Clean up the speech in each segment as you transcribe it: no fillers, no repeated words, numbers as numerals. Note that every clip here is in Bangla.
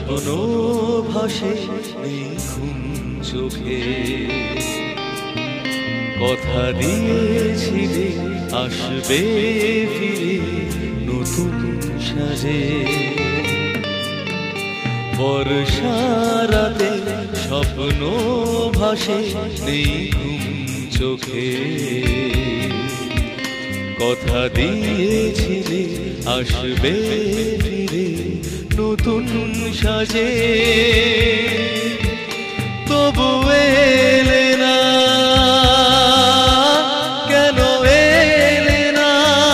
স্বপ্ন ভাসে ঘুম চোখে কথা দিয়েছিলে আসবে ফিরে নতুন সাজে বর্ষারাতে স্বপ্ন ভাসে ঘুম চোখে কথা দিয়েছিলে আসবে ফিরে নতুন সাজে তবু এলে না কেন এলে না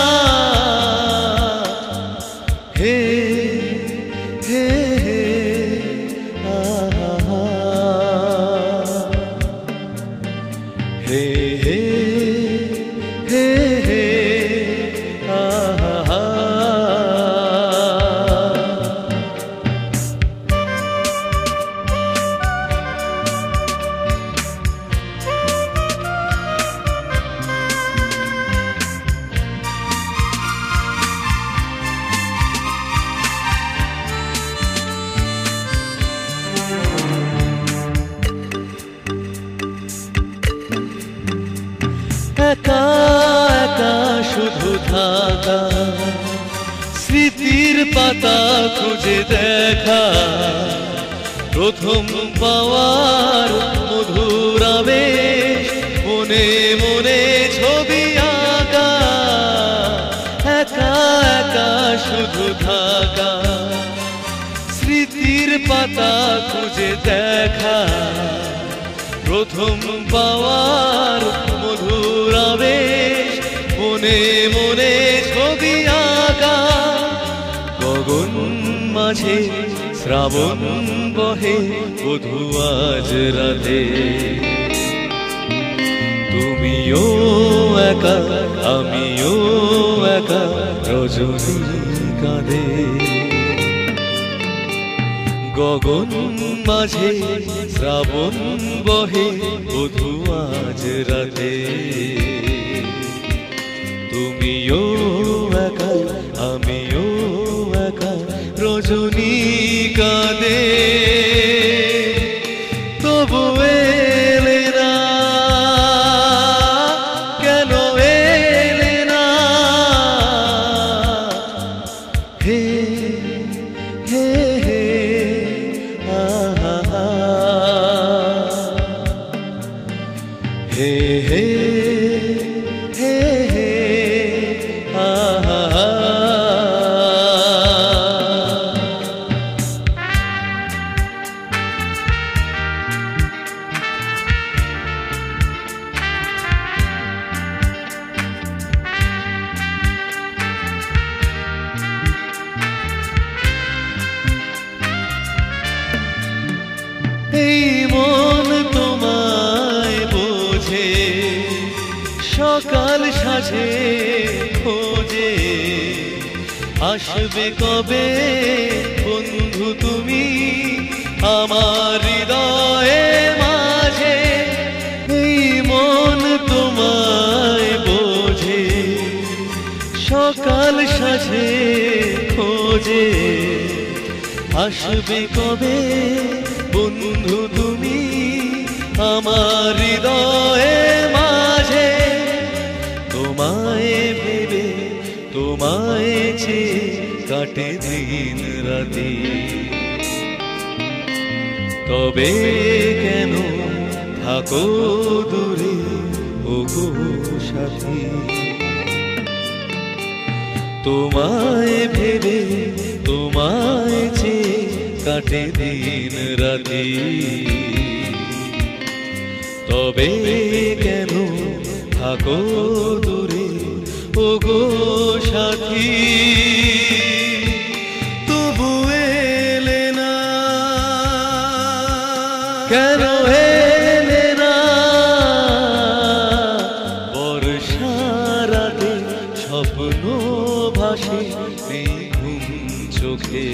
হে হে হে আহা হে হে হে হে আহা একা একা শুধু থাকা স্মৃতির পাতা খুঁজে দেখা প্রথম পাওয়ার মধুর আবেশ মনে মনে ছবি আঁকা একা একা শুধু থাকা স্মৃতির পাতা খুঁজে দেখা প্রথম পাওয়ার মধুর আবেশ মনে মনে ছবি আঁকা গগন মাঝে শ্রাবণ বহে বধূ আজ রাতে তুমিও একা আমিও একা রজনী কাঁদে গগন মাঝে শ্রাবণ বহে বধূ আজ রাতে তুমিও একা আমিও একা রজনী কাঁদে তবু এলে না কেন এলে না হে হে হে আহা হে হে হে হে আহা এই মন তোমায় বোঝে সকাল সাজে খোঁজে আসবে কবে বন্ধু তুমি আমার হৃদয়ে মাঝে এই মন তোমায় বোঝে সকাল সাজে খোঁজে আসবে কবে বন্ধু তুমি আমার হৃদয়ে মাঝে তোমায় ভেবে তোমায় চেয়ে কাটে দিন রাতি তবে কেন থাকো দূরে ওগো সাথী তোমায় ভেবে তোমায় চেয়ে কাটে দিন রাতি তবে কেন থাকো দূরে ওগো সাথী তবু এলে না কেন এলে না বর্ষারাতে স্বপ্ন ভাসে ঘুম চোখে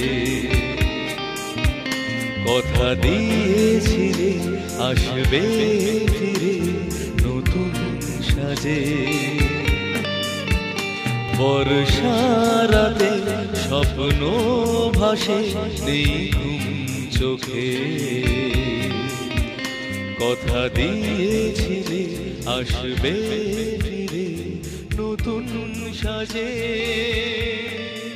কথা দিয়েছিলে আসবে ফিরে নতুন সাজে বর্ষারাতে স্বপ্ন ভাসে ঘুম চোখে কথা দিয়েছিলে আসবে ফিরে নতুন সাজে